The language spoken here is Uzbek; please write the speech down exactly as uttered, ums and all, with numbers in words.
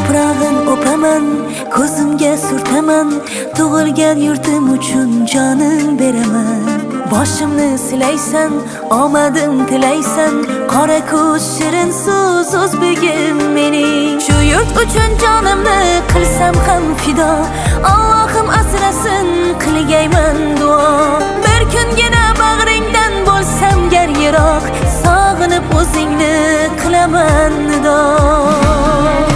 Toprağın opaman, ko'zimga surtaman, tug'ilgan yurtim uchun jonim beraman. Boshimni silaysan, omadim tilaysan, qora ko'z shirin so'z o'zbegim mening. Shu yurt uchun jonimni qilsam ham fido, Allohim asrasin qilgayman duo. Bir kungina bag'ringdan bo'lsam gar yiroq, sog'inib o'zingni qilaman nido.